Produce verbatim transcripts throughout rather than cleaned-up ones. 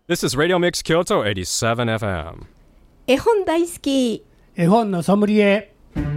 This is Radio Mix Kyoto エイティセブンエフエム。 絵本大好き。 絵本のソムリエ。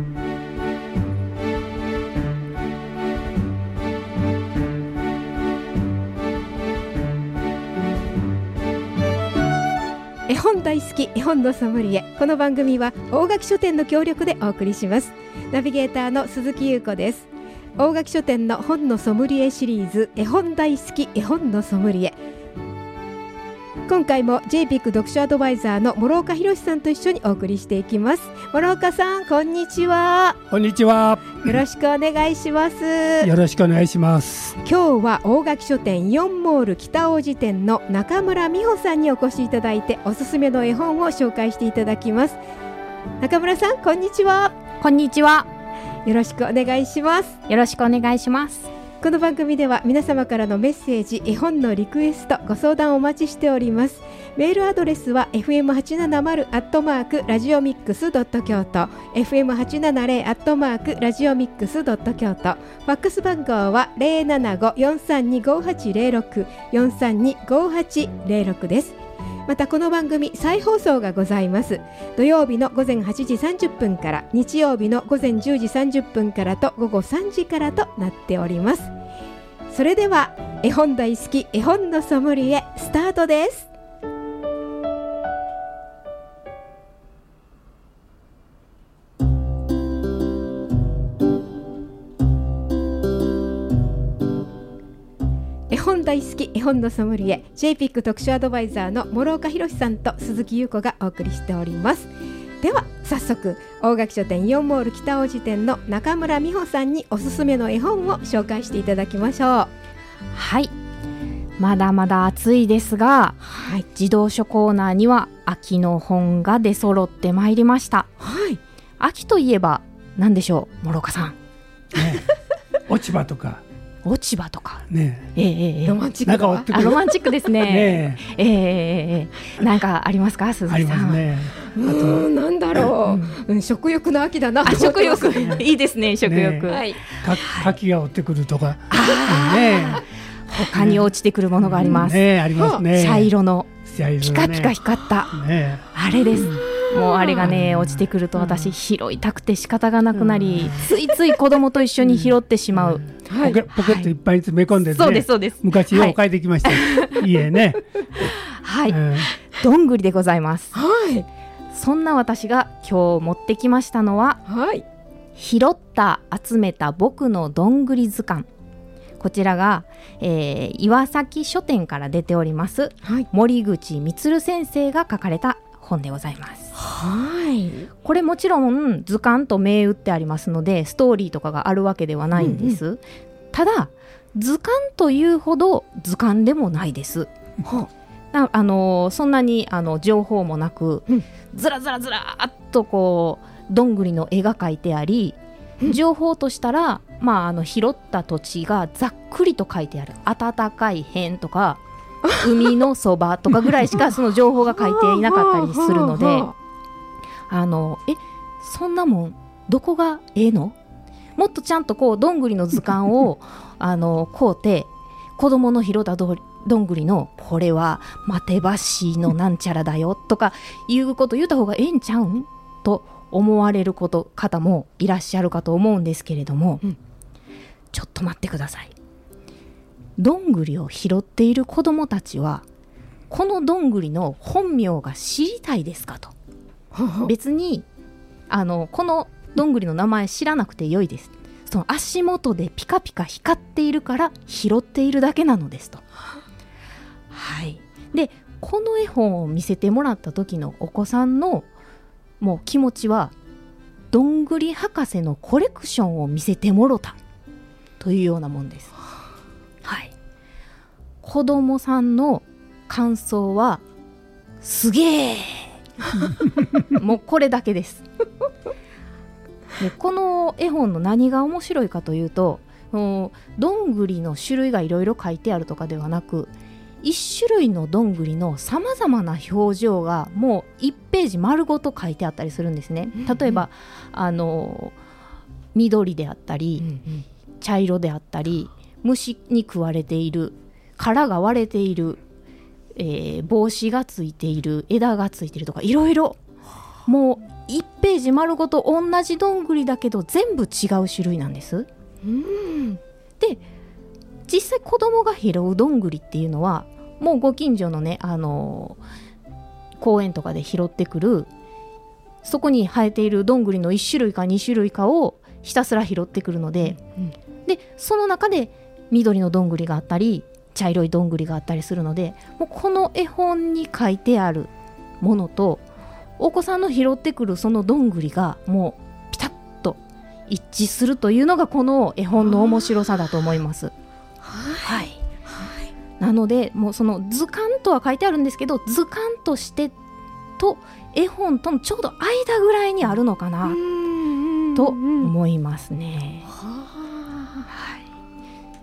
絵本大好き絵本のソムリエ。この番組は大垣書店の協力でお送りします。ナビゲーターの鈴木優子です。大垣書店の本のソムリエシリーズ、絵本大好き絵本のソムリエ。今回も ジェイピー 読書アドバイザーの諸岡博さんと一緒にお送りしていきます。諸岡さん、こんにちは。 こんにちは。 よろしくお願いします。 よろしくお願いします。 今日は大垣書店よんモール北大路店の中村美穂さんにお越しいただいて、おすすめの絵本を紹介していただきます。中村さん、こんにちは。 こんにちは。 よろしくお願いします。 よろしくお願いします。 この番組では皆様からのメッセージ、絵本のリクエスト、ご相談をお待ちしております。メールアドレスは エフエムはちななまる アットマーク ラジオミックス ドット 京都 エフエムはちななゼロ アットマーク ラジオミックス ドット 京都。ファックス番号は ゼロななご よんさんに ごはちゼロろく よんさんに ごはちゼロろく です。またこの番組再放送がございます。土曜日の午前はちじさんじゅっぷんから、日曜日の午前じゅうじさんじゅっぷんからと午後さんじからとなっております。それでは絵本大好き絵本のソムリエスタートです。絵本大好き絵本のソムリエ ジェイピー 読書アドバイザーの諸岡博さんと鈴木優子がお送りしております。では早速、大垣書店よんモール北大路店の中村美穂さんにおすすめの絵本を紹介していただきましょう。 はい、まだまだ暑いですが、はい、児童書コーナーには秋の本が出揃ってまいりました。 はい、 秋といえば何でしょう、諸岡さん。 ね、落ち葉とか落ち葉とか、 ねえーえー、 ロマンチックだわ。 あ、ロマンチックですね。 ねえーえー、なんかありますか、鈴木さん。 ありますね。 うーん、なんだろう、うん、食欲の秋だな。 あ、食欲いいですね、食欲、 ね、 はい、 か柿が落ちてくるとか、 あ、 ね、 他に落ちてくるものがあります、 ね、ありますね。 茶色の茶色のね、 ピカピカ光った、 ね、 あれです。もうあれがね、落ちてくると私拾いたくて仕方がなくなり、ついつい子供と一緒に拾ってしまう、 ポケ、ポケットいっぱいに詰め込んでね、 そうですそうです、 昔よう書いてきました、はい、家ね、 はい、うん、どんぐりでございます。 はい、 そんな私が今日持ってきましたのは、 はい、 拾った集めた僕のどんぐり図鑑。こちらが、えー、岩崎書店から出ております、はい、森口充先生が書かれた本でございます。 はい、 これもちろん図鑑と銘打ってありますので、ストーリーとかがあるわけではないんです、うんうん、ただ図鑑というほど図鑑でもないです、ああのそんなにあの情報もなく、うん、ずらずらずらっとこうどんぐりの絵が描いてあり、うん、情報としたら、まあ、あの拾った土地がざっくりと書いてある、暖かい辺とか海のそばとかぐらいしかその情報が書いていなかったりするのであのえそんなもんどこがええの、もっとちゃんとこうどんぐりの図鑑をあの買うて、子供の拾ったどんぐりのこれはマテバシのなんちゃらだよとかいうこと言った方がええんちゃうんと思われること方もいらっしゃるかと思うんですけれども、うん、ちょっと待ってください。どんぐりを拾っている子どもたちはこのどんぐりの本名が知りたいですかと。別にあのこのどんぐりの名前知らなくてよいです。その足元でピカピカ光っているから拾っているだけなのですと。はい。でこの絵本を見せてもらった時のお子さんのもう気持ちは、どんぐり博士のコレクションを見せてもろたというようなもんです。はい、子供さんの感想はすげーもうこれだけですでこの絵本の何が面白いかというと、どんぐりの種類がいろいろ書いてあるとかではなく、一種類のどんぐりのさまざまな表情がもういちページ丸ごと書いてあったりするんですね。例えばあの緑であったり、うんうん、茶色であったり、虫に食われている、殻が割れている、 えー、帽子がついている、枝がついているとかいろいろ、もういちページ丸ごと同じどんぐりだけど全部違う種類なんです。 うんで実際子供が拾うどんぐりっていうのはもうご近所のね、あのー、公園とかで拾ってくる、そこに生えているどんぐりのいち種類かに種類かをひたすら拾ってくるので、うん、でその中で緑のどんぐりがあったり茶色いどんぐりがあったりするので、もうこの絵本に書いてあるものとお子さんの拾ってくるそのどんぐりがもうピタッと一致するというのがこの絵本の面白さだと思います。はい、はい、なのでもうその図鑑とは書いてあるんですけど、図鑑としてと絵本とのちょうど間ぐらいにあるのかなと思いますね。はい、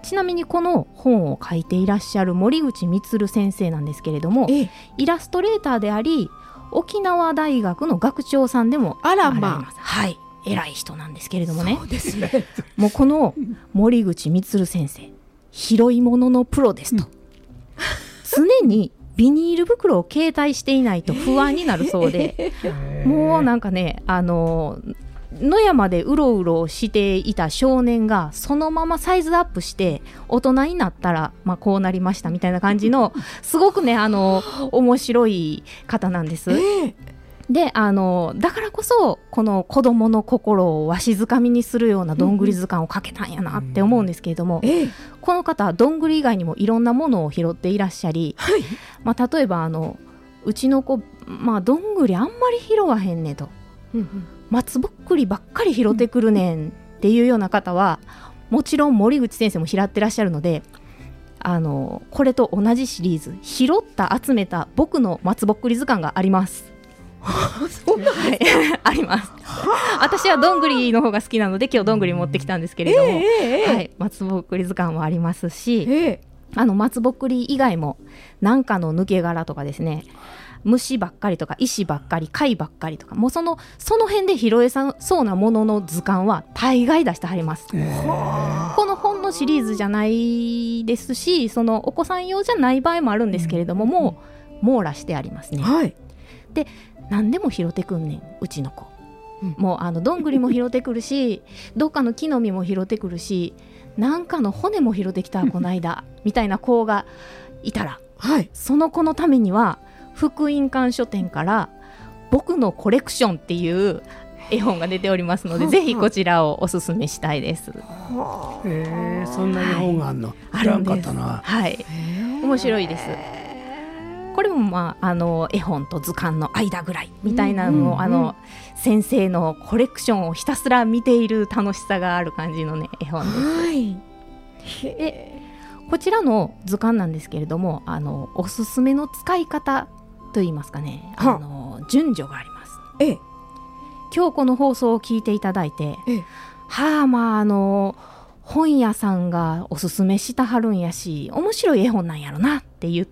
ちなみにこの本を書いていらっしゃる森口充先生なんですけれども、えイラストレーターであり沖縄大学の学長さんでもあらまあ、はい、偉い人なんですけれどもね。 そうですねもうこの森口充先生、拾い物のプロですと、うん、常にビニール袋を携帯していないと不安になるそうでもうなんかね、あの野山でうろうろしていた少年がそのままサイズアップして大人になったら、まあ、こうなりましたみたいな感じのすごくね、あの面白い方なんです。であのだからこそこの子どもの心をわしづかみにするようなどんぐり図鑑をかけたんやなって思うんですけれども、うんうん、この方はどんぐり以外にもいろんなものを拾っていらっしゃり、はい、まあ、例えばあのうちの子、まあ、どんぐりあんまり拾わへんねと、うんうん、松ぼっくりばっかり拾ってくるねんっていうような方はもちろん森口先生も拾ってらっしゃるので、あのこれと同じシリーズ拾った集めた僕の松ぼっくり図鑑があります。 そうなんですか、 はい、あります。私はどんぐりの方が好きなので今日どんぐり持ってきたんですけれども、えーはい、松ぼっくり図鑑もありますし、えー、あの松ぼっくり以外もなんかの抜け殻とかですね、虫ばっかりとか石ばっかり貝ばっかりとか、もうそのその辺で拾えそうなものの図鑑は大概出してはります。えー、この本のシリーズじゃないですし、そのお子さん用じゃない場合もあるんですけれども、うん、もう網羅してありますね。はい、で何でも拾ってくんねんうちの子、うん、もうあのどんぐりも拾ってくるしどっかの木の実も拾ってくるしなんかの骨も拾ってきたこないだみたいな子がいたら、はい、その子のためには福音館書店から僕のコレクションっていう絵本が出ておりますのでぜひこちらをおすすめしたいです。 へー、そんな絵本があるの、はい、知らんかったな。 はい、面白いです。これも、まあ、あの絵本と図鑑の間ぐらいみたいなのを、うんうんうん、あの先生のコレクションをひたすら見ている楽しさがある感じの、ね、絵本です。はい、でこちらの図鑑なんですけれども、あのおすすめの使い方といいますかね、あの順序があります。ええ、今日この放送を聞いていただいて、ええ、はあまああの本屋さんがおすすめしたはるんやし面白い絵本なんやろなって言って、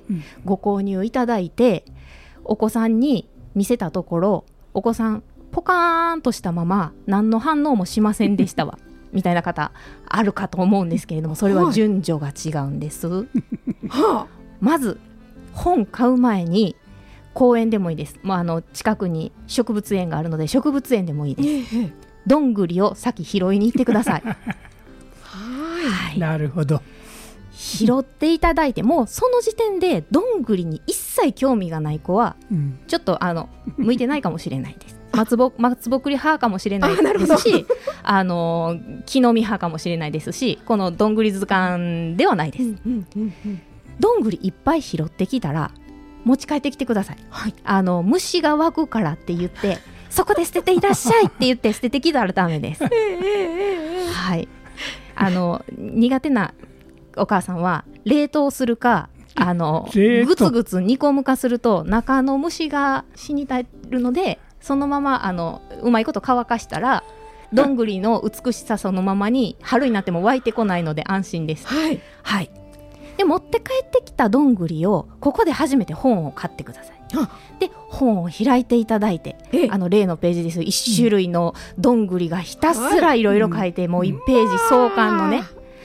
うん、ご購入いただいてお子さんに見せたところお子さんポカーンとしたまま何の反応もしませんでしたわみたいな方あるかと思うんですけれども、それは順序が違うんです、はい、まず本買う前に公園でもいいです、まあ、あの近くに植物園があるので植物園でもいいです、ええ、どんぐりを先拾いに行ってくださいはい、 なるほど。 拾っていただいてもその時点でどんぐりに一切興味がない子は、うん、ちょっとあの向いてないかもしれないです松ぼ、松ぼっくり派かもしれないですしあの木の実派かもしれないですしこのどんぐり図鑑ではないです、うんうんうんうん、どんぐりいっぱい拾ってきたら持ち帰ってきてください、はい、あの虫が湧くからって言ってそこで捨てていらっしゃいって言って捨ててきたらダメですはい、あの苦手なお母さんは冷凍するかあのぐつぐつ煮込むかすると中の虫が死に絶えるのでそのままあのうまいこと乾かしたらどんぐりの美しさそのままに春になっても湧いてこないので安心です。はい、はい、で持って帰ってきたどんぐりをここで初めて本を買ってください。で本を開いていただいてあの例のページですいち種類のどんぐりがひたすらいろいろ書いて、うん、もういちページ壮観のね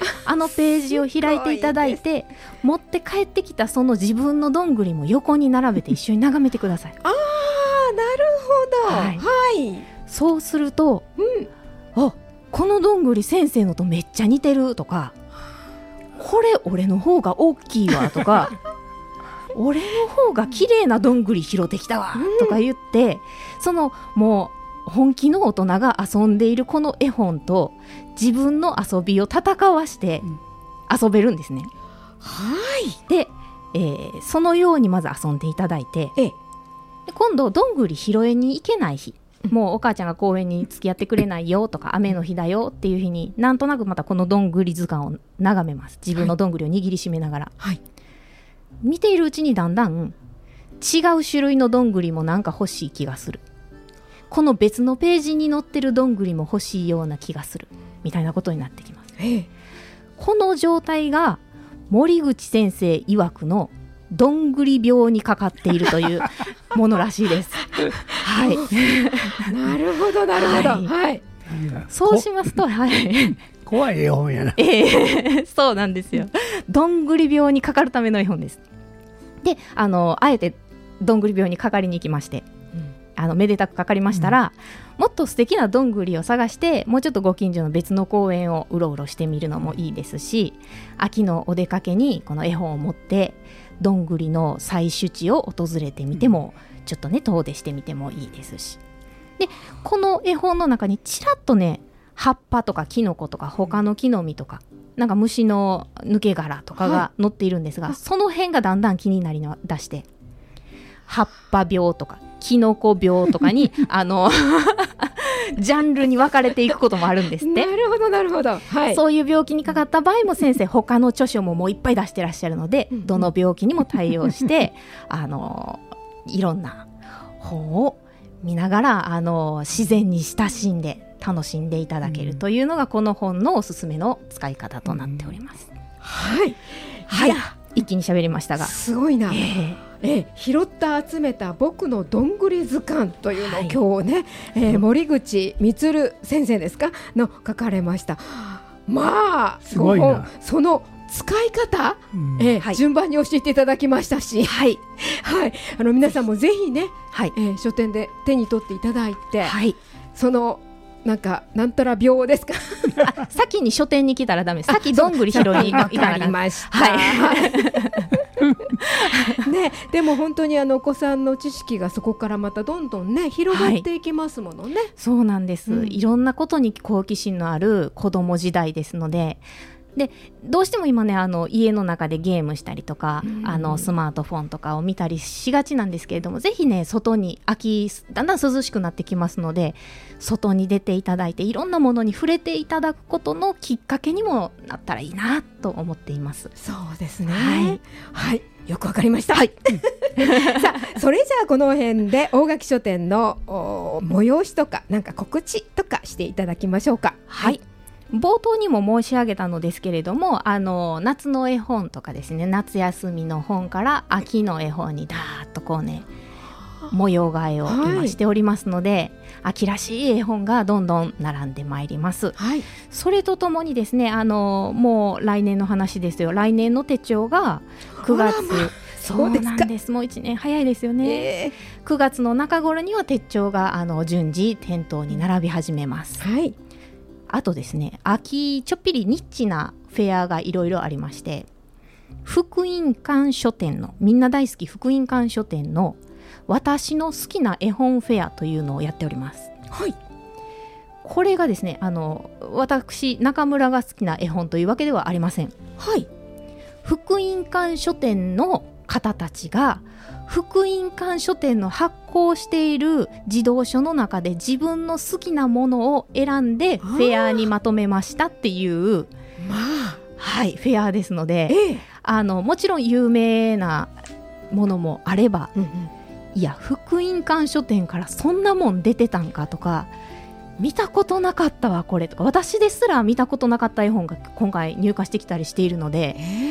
あのページを開いていただいて持って帰ってきたその自分のどんぐりも横に並べて一緒に眺めてください。 あー、なるほど。はい、はい、 そうすると、うん、あ、このどんぐり先生のとめっちゃ似てるとか、これ俺の方が大きいわとか俺の方が綺麗などんぐり拾ってきたわ、うん、とか言って、そのもう本気の大人が遊んでいるこの絵本と自分の遊びを戦わして遊べるんですね、うん、 はい。 で、えー、そのようにまず遊んでいただいて、ええ、で今度どんぐり拾いに行けない日、もうお母ちゃんが公園に付き合ってくれないよとか雨の日だよっていう日になんとなくまたこのどんぐり図鑑を眺めます。自分のどんぐりを握りしめながら、はい、見ているうちにだんだん違う種類のどんぐりもなんか欲しい気がする、この別のページに載ってるどんぐりも欲しいような気がするみたいなことになってきます。ええ、この状態が森口先生曰くのどんぐり病にかかっているというものらしいです。はい。 なるほどなるほど。はい。はい、 そうしますと、はい。 怖い絵本やな。 ええ、そうなんですよ。どんぐり病にかかるための絵本です。で、あのあえてどんぐり病にかかりに行きまして、うん、あのめでたくかかりましたら、うん、もっと素敵などんぐりを探してもうちょっとご近所の別の公園をうろうろしてみるのもいいですし、秋のお出かけにこの絵本を持ってどんぐりの採取地を訪れてみても、うん、ちょっとね遠出してみてもいいですし、でこの絵本の中にちらっとね葉っぱとかキノコとか他の木の実とかなんか虫の抜け殻とかが載っているんですが、はい、その辺がだんだん気になりだして、葉っぱ病とかキノコ病とかにあのジャンルに分かれていくこともあるんですって。 なるほどなるほど、はい、 そういう病気にかかった場合も先生他の著書ももういっぱい出してらっしゃるので、うん、どの病気にも対応してあのいろんな本を見ながらあの自然に親しんで楽しんでいただけるというのがこの本のおすすめの使い方となっております、うん、 はいはい、一気に喋りましたがすごいな、えーえー、拾った集めた僕のどんぐり図鑑というのを、はい、今日ね、えー、森口充先生ですかの書かれました。まあすごいな、 その使い方、うんえーはい、順番に教えていただきましたし、はいはい、あの皆さんもぜひね、はいえー、書店で手に取っていただいて、はい、そのなんかなんたら病ですか先に書店に来たらダメです。先どんぐり拾いに行かなりました、はいね、でも本当にあのお子さんの知識がそこからまたどんどんね広がっていきますものね、はい、 そうなんです、うん、いろんなことに好奇心のある子供時代ですので、でどうしても今ねあの家の中でゲームしたりとか、うん、あのスマートフォンとかを見たりしがちなんですけれども、ぜひね外に秋だんだん涼しくなってきますので外に出ていただいていろんなものに触れていただくことのきっかけにもなったらいいなと思っています。 そうですね、はい、はい、よくわかりました、はい、さあそれじゃあこの辺で大垣書店の催しとかなんか告知とかしていただきましょうか。 はい、はい、冒頭にも申し上げたのですけれども、あの夏の絵本とかですね、夏休みの本から秋の絵本にだーっとこうね模様替えを今しておりますので、はい、秋らしい絵本がどんどん並んでまいります、はい、それとともにですね、あのもう来年の話ですよ。来年の手帳がくがつ、そうなんです、もういちねん早いですよね、えー、くがつの中頃には手帳があの順次店頭に並び始めます、はい、あとですね、秋ちょっぴりニッチなフェアがいろいろありまして、福音館書店のみんな大好き福音館書店の私の好きな絵本フェアというのをやっております、はい、これがですね、あの私中村が好きな絵本というわけではありません、はい、福音館書店の方たちが福音館書店の発行している児童書の中で自分の好きなものを選んでフェアにまとめましたっていう、まあはい、フェアですので、ええ、あのもちろん有名なものもあれば、うんうん、いや福音館書店からそんなもん出てたんかとか、見たことなかったわこれとか、私ですら見たことなかった絵本が今回入荷してきたりしているので、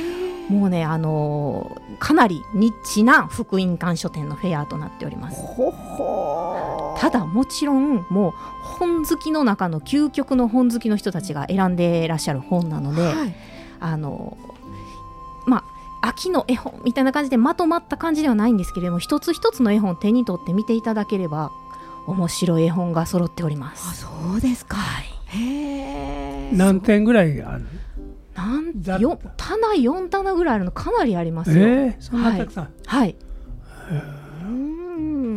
もうね、あのー、かなりニッチな福音館書店のフェアとなっております。 ほほただもちろんもう本好きの中の究極の本好きの人たちが選んでいらっしゃる本なので、 はい、 あのまあ秋の絵本みたいな感じでまとまった感じではないんですけれども、一つ一つの絵本を手に取って見ていただければ面白い絵本が揃っております。 あ、そうですか。 はい、 へー、 何点ぐらいある？ なんよ棚よん棚ぐらいあるの、かなりありますよ。 えー、そんなたくさん。 はい、 うん、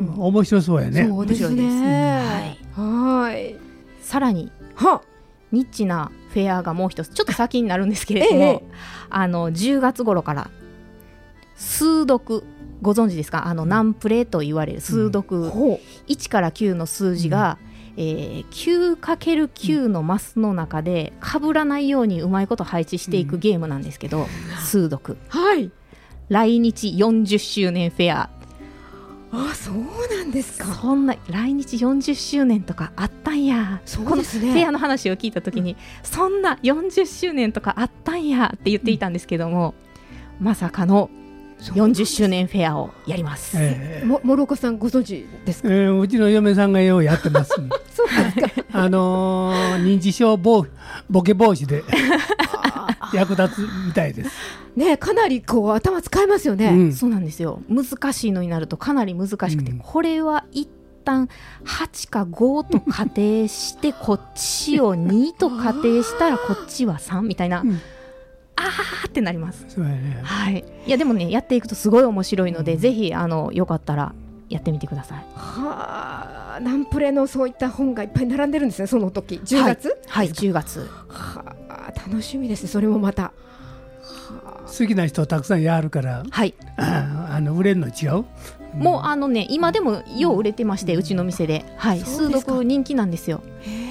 面白そうやね。 そうですね。はい、はい。 さらにはニッチなフェアがもう一つちょっと先になるんですけれども、ええ、あのじゅうがつ頃から数読、ご存知ですか？あのナンプレと言われる数読、うん、いちからきゅうの数字が、うん、えー、きゅうかけるきゅう のマスの中で被らないようにうまいこと配置していくゲームなんですけど、うん、数読、 はい、 来日よんじゅっしゅうねんフェア。 あ、そうなんですか。 そんな来日よんじゅっしゅうねんとかあったんや。 そうですね、 このフェアの話を聞いたときに、うん、そんなよんじゅっしゅうねんとかあったんやって言っていたんですけども、うん、まさかのよんじゅっしゅうねんフェアをやります。 えー、も諸岡さんご存知ですか？ えー、うちの嫁さんがようやってます。 そうですか。 あのー、認知症防ボケ防止で役立つみたいです。 ね、かなりこう頭使いますよね。 うん、そうなんですよ。難しいのになるとかなり難しくて、うん、これは一旦はちかごと仮定してこっちをにと仮定したらこっちはさんみたいな、うん、あーってなります。 そうやね。 はい。いやでもね、やっていくとすごい面白いので、うん、ぜひあのよかったらやってみてください。 はあ、ナンプレのそういった本がいっぱい並んでるんですね、その時。じゅうがつ？ はい、はい、じゅうがつ。 はあ、楽しみですね、それもまた。 好きな人たくさんやるから、 はい、 ああの売れるの違う？ もうあのね、今でもよう売れてまして、うん、うちの店で、はい、数読人気なんですよ。へー、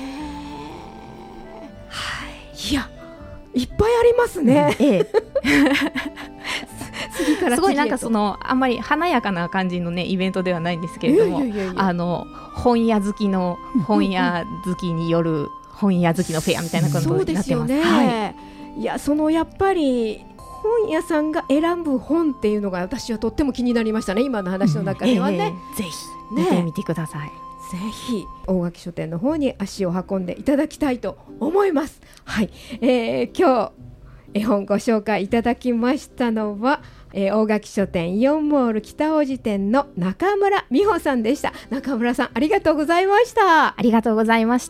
はい、いや、いっぱいありますね。ええすごいなんかそのあんまり華やかな感じのねイベントではないんですけれども、いやいやいやいや、あの本屋好きの本屋好きによる本屋好きのフェアみたいなことになってます。そうですよね。はい、いや、そのやっぱり本屋さんが選ぶ本っていうのが私はとっても気になりましたね、今の話の中ではね。 えー、ぜひ見てみてください。 ぜひ大垣書店の方に足を運んでいただきたいと思います。はい、えー、今日絵本ご紹介いただきましたのは、えー、大垣書店イオンモール北大路店の中村美穂さんでした。中村さん、ありがとうございました。 ありがとうございました。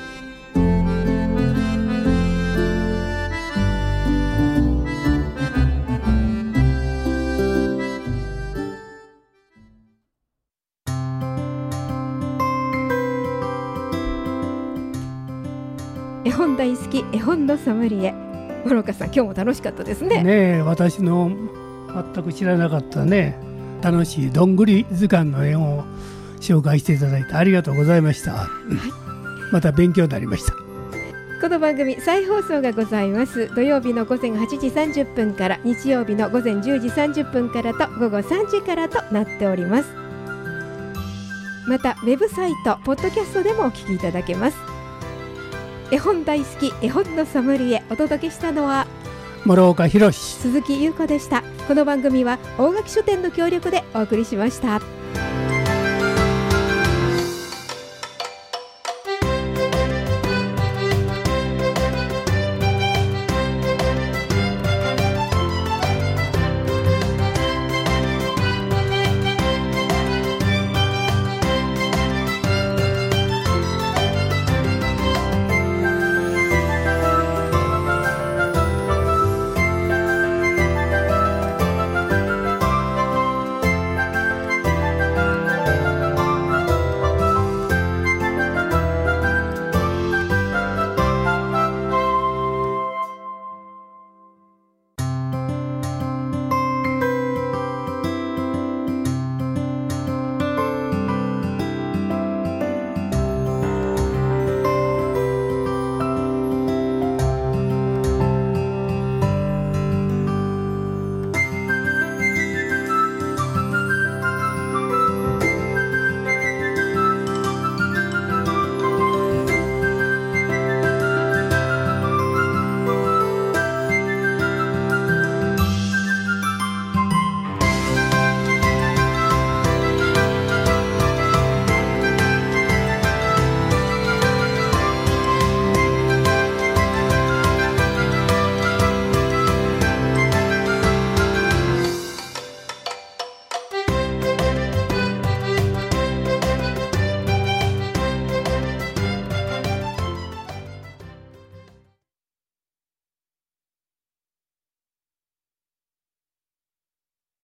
絵本大好き絵本のソムリエ、諸岡さん、今日も楽しかったですね。 ねえ、私の全く知らなかったね、楽しいどんぐり図鑑の絵本を紹介していただいてありがとうございました。はい、また勉強になりました。 この番組再放送がございます。土曜日の午前はちじさんじゅっぷんから、日曜日の午前じゅうじさんじゅっぷんからと午後さんじからとなっております。またウェブサイトポッドキャストでもお聞きいただけます。絵本大好き絵本のソムリエ、お届けしたのは諸岡弘、 鈴木優子でした。この番組は大垣書店の協力でお送りしました。